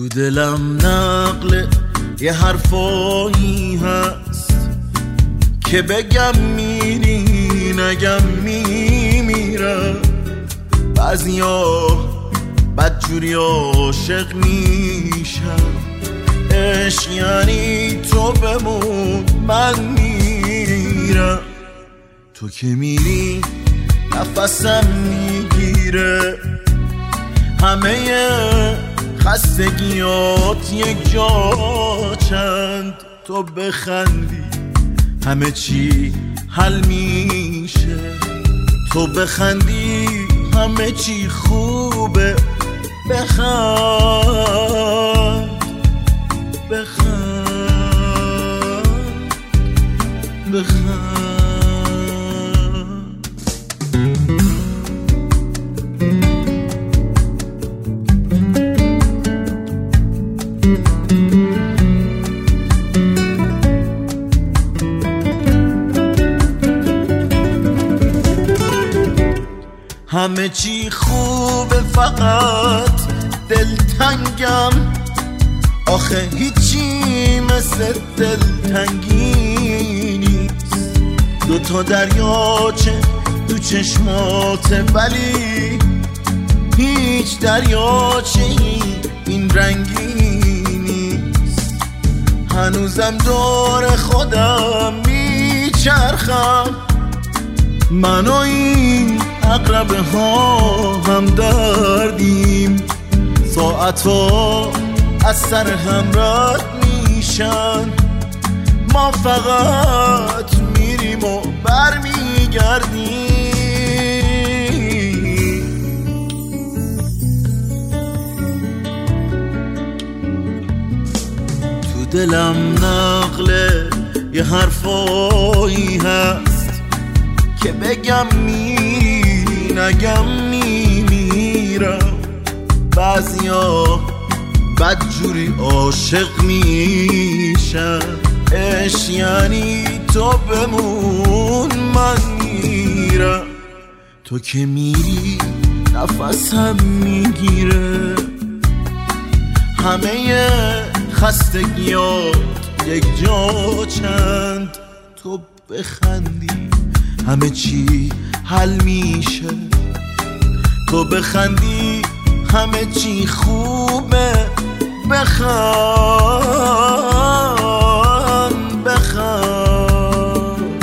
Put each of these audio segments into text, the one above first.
تو دلم نقل یه حرفایی هست که بگم میری نگم میمیرم. بعضیا بدجوری عاشق میشم، عشق یعنی تو بمون من میرم. تو که میری نفسم میگیره، همه خستگیات یک جا چند. تو بخندی همه چی حل میشه، تو بخندی همه چی خوبه. بخند بخند بخند. همه چی خوبه فقط دلتنگم، آخه هیچی مثل دلتنگی نیست. دوتا دریاچه تو چشماته ولی هیچ دریاچه این رنگی نیست. هنوزم دور خودم میچرخم، من و این عقربه ها هم دردیم. ساعتا از سر هم رد میشن، ما فقط میریم و برمیگردیم. تو دلم نقل یه حرفایی هست که بگم میری نگم میمیرم. بعضیا بدجوری عاشق میشن، عشق یعنی تو بمون من میرم. تو که میری نفسم میگیره، همه خستگیات یک جا چند. تو بخندی همه چی حل میشه، تو بخندی همه چی خوبه. بخند بخند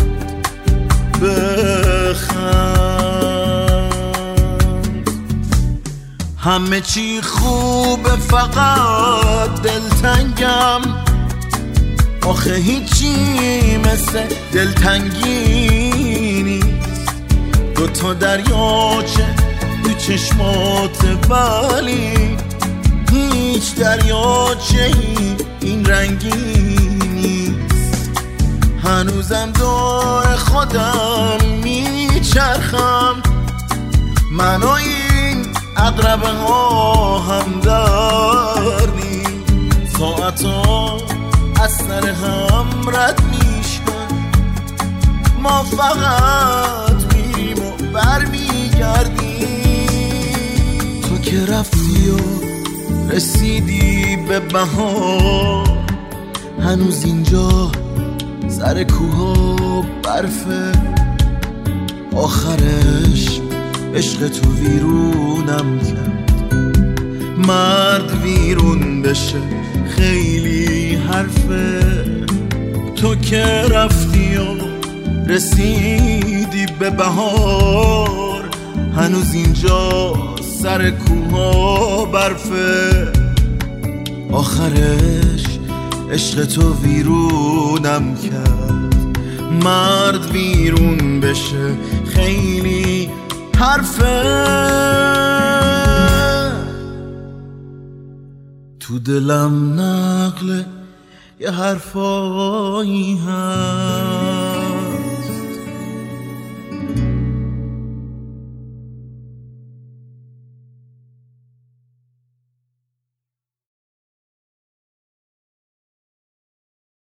بخند. همه چی خوبه فقط دلتنگم، آخه هیچی مثل دلتنگی نیست. دوتا دریاچه تو چشمات ولی هیچ دریاچه این رنگی نیست. هنوزم دور خودم میچرخم، من و این عقربه ها هم دردیم. ساعتا از سر هم رد میشن، ما فقط میریم و برمیگردیم. تو که رفتی و رسیدی به بهار، هنوز اینجا سر کوها برفه. آخرش عشق تو ویرونم کرد، مرد ویرون بشه خیلی حرفه. تو که رفتی و رسیدی به بهار، هنوز اینجا سر کوها برفه. آخرش عشق تو ویرونم کرد، مرد ویرون بشه خیلی حرفه. تو دلم نقل یه حرفایی هست